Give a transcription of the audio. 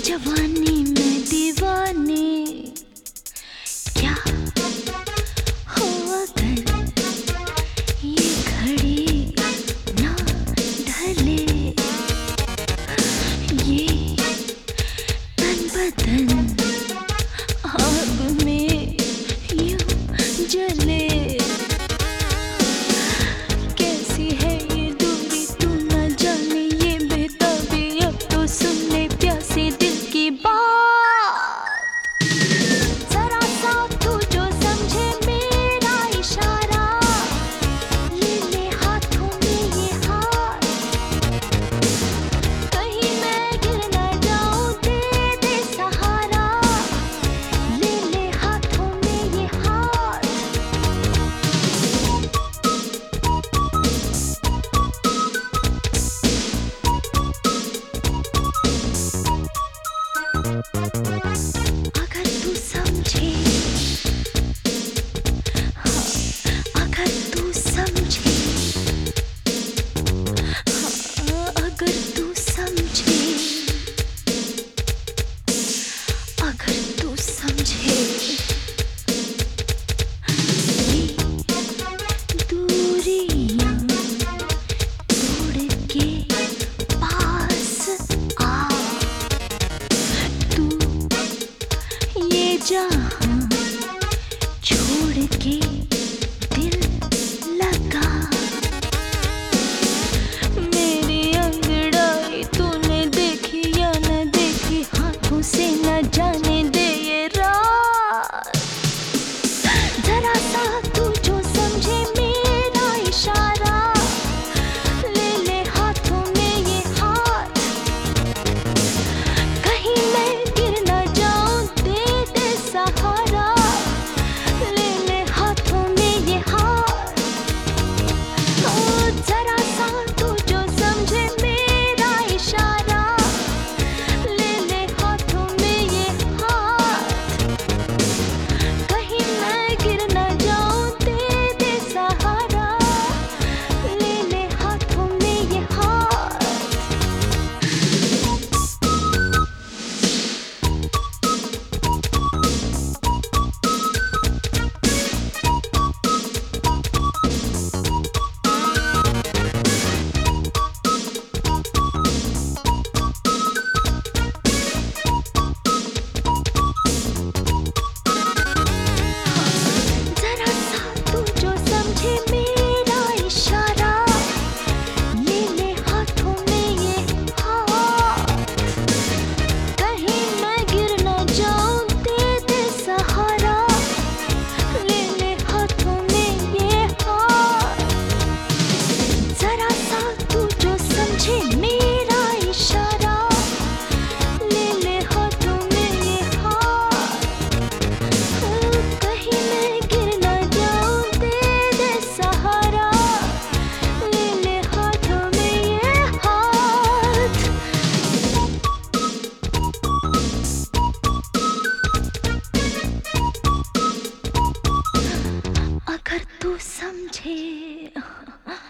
जवानी में दीवाने क्या हो अगर ये घड़ी ना ढले, ये तन बदन आग में यूं जले। कैसी है ये दूरी तू न जाने, ये बेताबी अब तो सुन ले प्यासे दिल की बात। जरा सा तू जो समझे मेरा इशारा, ले ले हाथों में ये हाथ, कहीं मैं गिर न जाऊं, दे दे सहारा, ले ले हाथों में ये हाथ। अगर तू समझे, हाँ, अगर तू समझे, हाँ, अगर तू समझे, अगर तू समझे, ये दूरियां तोड़ के पास आ, तू ये जहां छोड़ के दिल लगा। मेरी अंगड़ाई तूने देखी या न देखी, हाथों से न जाने दे ये रात। जरा सा तू जो समझे मेरा इशारा, ले ले हाथों में ये हाथ, कहीं मैं गिर न जाऊं, दे दे सहारा, ले ले हाथों में ये हाथ। ओ जरा सा तू जो समझे मेरा इशारा, ले ले हाथों में ये हाथ, कहीं मैं गिर न जाऊं, दे दे सहारा, ले ले हाथों में ये हाथ। जरा सा तू जो समझे मेरा इशारा, ले ले हाथों में ये हाथ, कहीं मैं गिर न जाऊं, दे दे सहारा, ले ले हाथों में ये हाथ। जरा सा तू जो समझे मेरा इशारा, ले ले हाथों में ये हाथ, कहीं मैं गिर न जाऊं, दे दे सहारा, ले ले हाथों में ये हाथ। अगर तू समझे,